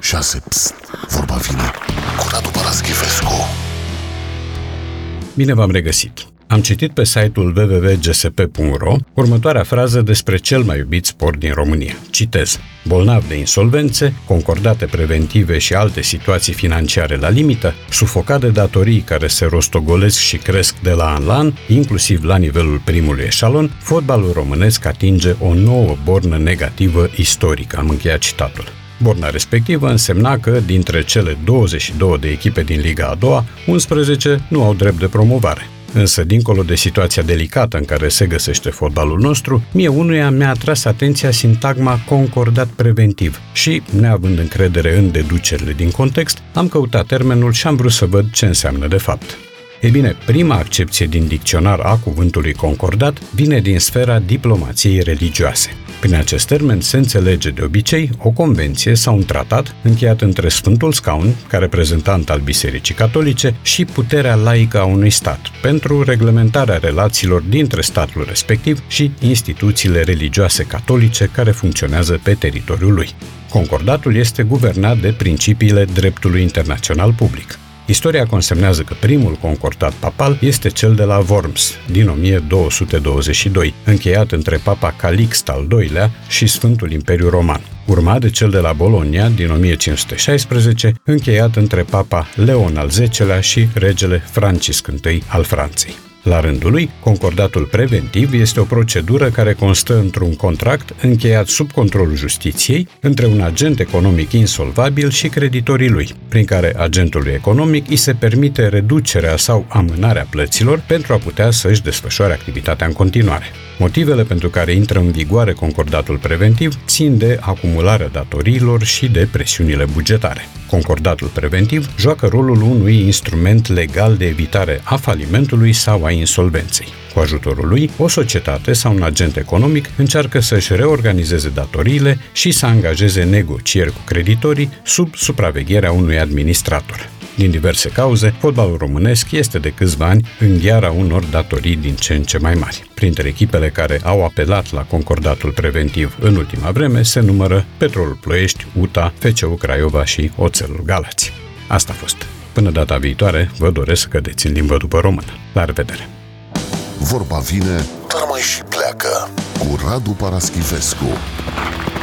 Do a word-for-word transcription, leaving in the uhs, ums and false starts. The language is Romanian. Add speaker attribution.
Speaker 1: șase. Psst, vorba vine cu Radu Paraschivescu.
Speaker 2: Bine v-am regăsit! Am citit pe site-ul w w w punct g s p punct r o următoarea frază despre cel mai iubit sport din România. Citez: bolnav de insolvențe, concordate preventive și alte situații financiare la limită, sufocat de datorii care se rostogolesc și cresc de la an la an, inclusiv la nivelul primului eșalon, fotbalul românesc atinge o nouă bornă negativă istorică. Am încheiat citatul. Borna respectivă însemna că, dintre cele douăzeci și două de echipe din Liga a doua, unsprezece nu au drept de promovare. Însă, dincolo de situația delicată în care se găsește fotbalul nostru, mie unuia mi-a atras atenția sintagma concordat preventiv și, neavând încredere în deducerile din context, am căutat termenul și am vrut să văd ce înseamnă de fapt. Ei bine, prima accepție din dicționar a cuvântului concordat vine din sfera diplomației religioase. Prin acest termen se înțelege de obicei o convenție sau un tratat încheiat între Sfântul Scaun, ca reprezentant al Bisericii Catolice, și puterea laică a unui stat, pentru reglementarea relațiilor dintre statul respectiv și instituțiile religioase catolice care funcționează pe teritoriul lui. Concordatul este guvernat de principiile dreptului internațional public. Istoria consemnează că primul concordat papal este cel de la Worms, din o mie două sute douăzeci și doi, încheiat între Papa Calixt al doilea și Sfântul Imperiu Roman, urmat de cel de la Bologna, din o mie cinci sute șaisprezece, încheiat între Papa Leon al zecelea și regele Francisc I al Franței. La rândul lui, concordatul preventiv este o procedură care constă într-un contract încheiat sub controlul justiției între un agent economic insolvabil și creditorii lui, prin care agentului economic îi se permite reducerea sau amânarea plăților pentru a putea să-și desfășoare activitatea în continuare. Motivele pentru care intră în vigoare concordatul preventiv țin de acumularea datoriilor și de presiunile bugetare. Concordatul preventiv joacă rolul unui instrument legal de evitare a falimentului sau a insolvenței. Cu ajutorul lui, o societate sau un agent economic încearcă să-și reorganizeze datoriile și să angajeze negocieri cu creditorii sub supravegherea unui administrator. Din diverse cauze, fotbalul românesc este de câțiva ani în gheara unor datorii din ce în ce mai mari. Printre echipele care au apelat la concordatul preventiv în ultima vreme se numără Petrolul Ploiești, U T A, F C U Craiova și Oțelul Galați. Asta a fost. Până data viitoare, vă doresc să cădeți în limbă după română. La revedere!
Speaker 1: Vorba vine, dar mai și pleacă cu Radu Paraschivescu.